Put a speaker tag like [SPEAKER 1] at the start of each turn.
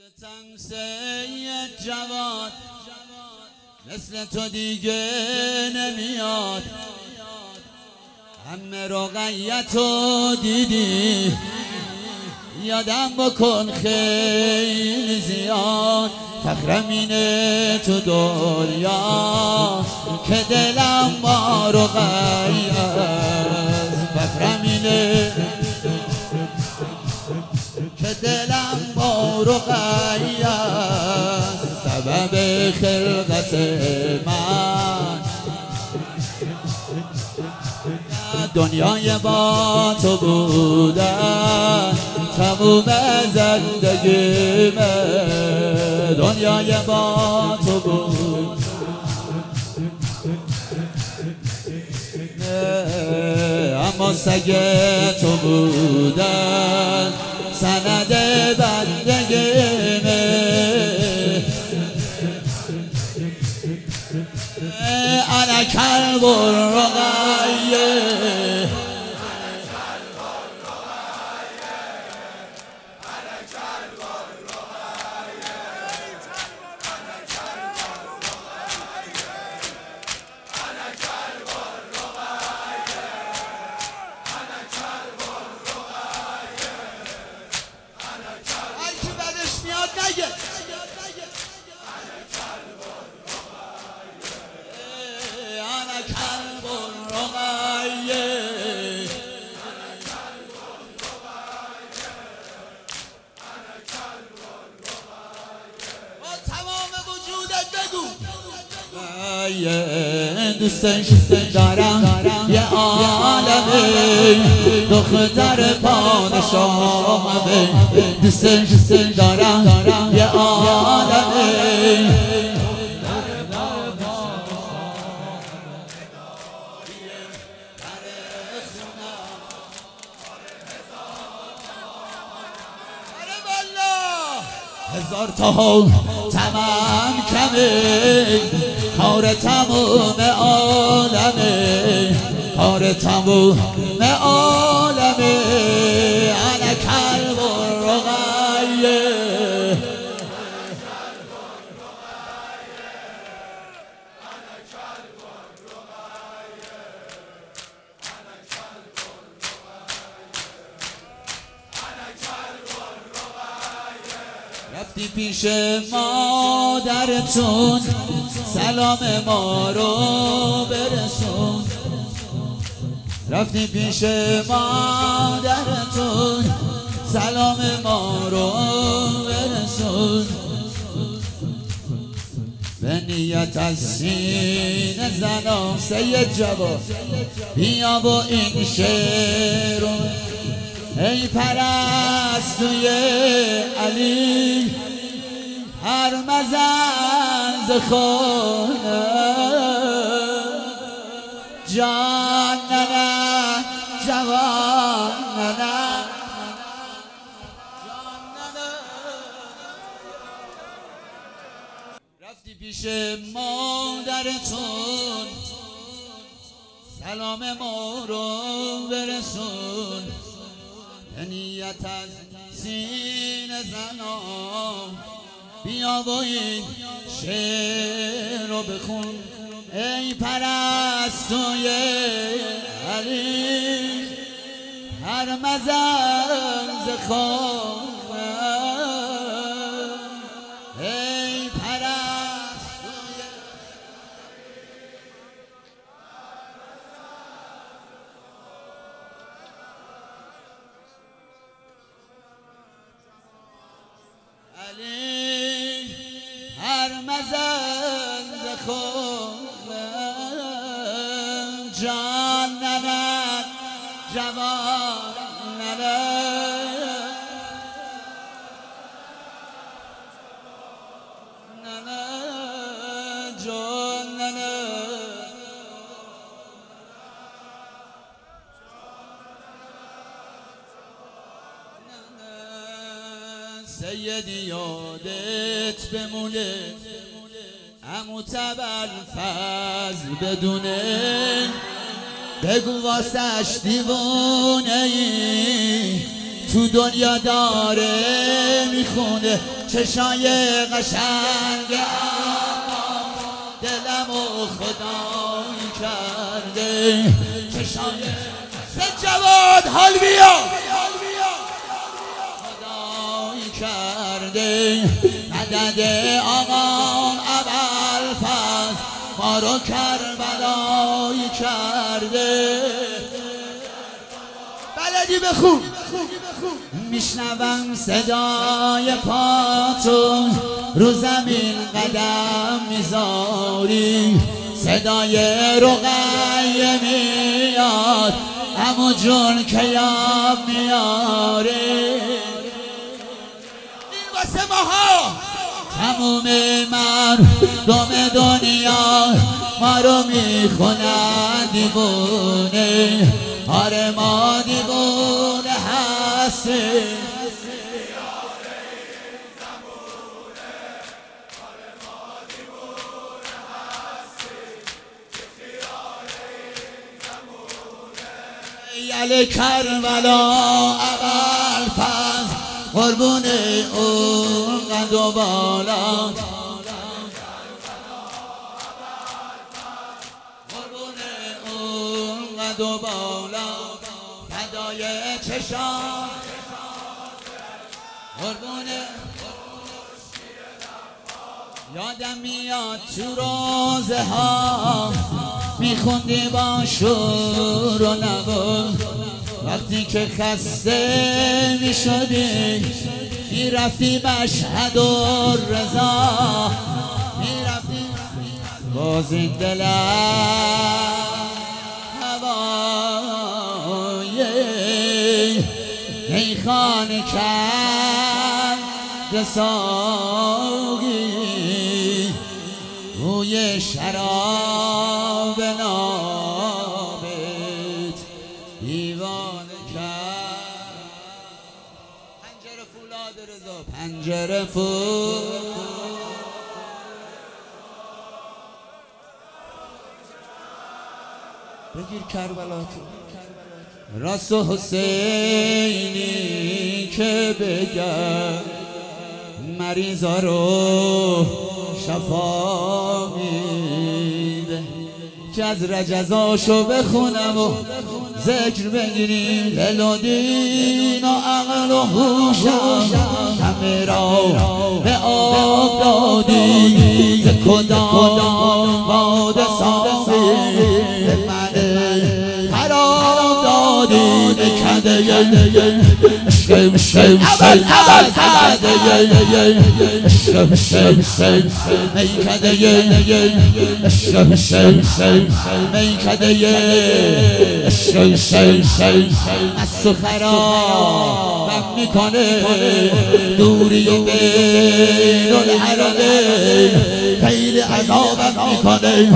[SPEAKER 1] سید جواد مثل تو دیگه نمیاد. همه رقیتو دیدی یادم بکن خیلی زیاد. فخرم اینه تو دنیا که دلم با رقیه است. فخرم اینه که دلم با رقیه است. سبب خلقت من دنیای با تو بودن تموم زندگیمه. دنیای با تو بود اما سگ تو بودن سند بندگیمه. انا کلب الرقیه دوستش دارم یه عالمه دختر پادشاهمه. دوستش دارم یه عالمه هزار تا تمام کمه کار تموم عالمه. کار تموم عالمه انا کلب الرقیه. رفتی پیش مادرتون سلام ما رو برسون. رفتی پیش مادرتون سلام ما رو برسون. به نیت از سینه زنم سید جواد بیا و این شعر ای پرستوی علی هر مزن ز خونه جان نه جوان نه رفتی پیش مادرتون سلام ما رو برسون. نیت از سینه زنم بیا و این شعر رو بخون ای پرستوی علی هر مزن ز خانه ای پرستوی علی هر مزن ز خونه جان نه جوان نه جان نه سیدی یادت بمونه عمو ابوالفضل بدونه بگو واسش دیوونه ای تو دنیا داره میخونه چشای قشنگ دلمو خدایی کرده چشای سجواد حال بیا خدایی کرده مدد آقام ابوالفضل ما رو کربلایی کرده بلدی بخون میشنوم صدای پاتون رو زمین قدم میذاری صدای رقیه میاد همون جون که یاب میاره این واسه ماها تموم مردم دنیا ما رو میخونن دیوونه آره ما دیوونه هستیم یل کربلا ابوالفضل قربون اون قد و بالا قربون اون قد و بالا فدای چشام قربون یادم میاد تو روزه ها میخوندی با شور و نوا وقتی که خسته میشدی میرفتی مشهد و رضا میرفتی باز این دلم هوای میخانه کرد ساقی روی شراب نامت دیوانه کرد پنجره فولاد رضا پنجره بگیر کربلاتو راست و حسینی که بگم مریضا رو شفا میده که از رجزاشو بخونم و ذکر بگیریم دل و دین و عقل و هوشم همه را به آب دادی ز کدام باد ساقی به من خراب دادی نکده شم شم از خرابم میکنه دوری بین الحرمین خیلی عذابم میکنه